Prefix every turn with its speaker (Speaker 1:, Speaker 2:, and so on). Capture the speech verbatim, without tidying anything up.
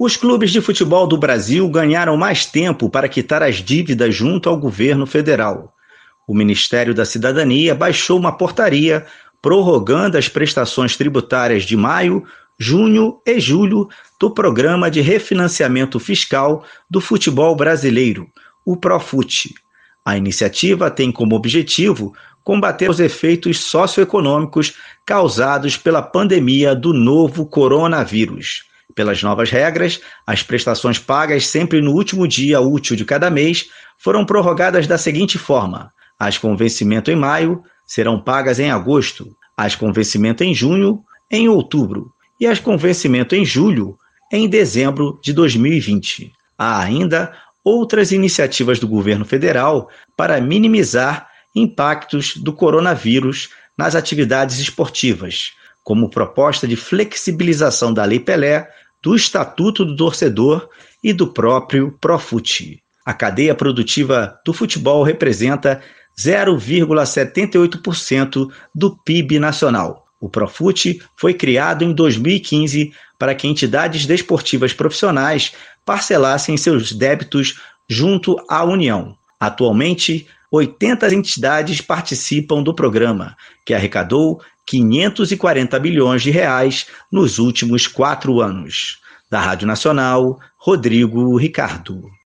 Speaker 1: Os clubes de futebol do Brasil ganharam mais tempo para quitar as dívidas junto ao governo federal. O Ministério da Cidadania baixou uma portaria prorrogando as prestações tributárias de maio, junho e julho do Programa de Refinanciamento Fiscal do Futebol Brasileiro, o Profut. A iniciativa tem como objetivo combater os efeitos socioeconômicos causados pela pandemia do novo coronavírus. Pelas novas regras, as prestações pagas sempre no último dia útil de cada mês foram prorrogadas da seguinte forma: as com vencimento em maio serão pagas em agosto, as com vencimento em junho, em outubro, e as com vencimento em julho, em dezembro de dois mil e vinte. Há ainda outras iniciativas do governo federal para minimizar impactos do coronavírus nas atividades esportivas, como proposta de flexibilização da Lei Pelé, do Estatuto do Torcedor e do próprio Profut. A cadeia produtiva do futebol representa zero vírgula setenta e oito por cento do P I B nacional. O Profut foi criado em dois mil e quinze para que entidades desportivas profissionais parcelassem seus débitos junto à União. Atualmente, oitenta entidades participam do programa, que arrecadou quinhentos e quarenta bilhões de reais nos últimos quatro anos. Da Rádio Nacional, Rodrigo Ricardo.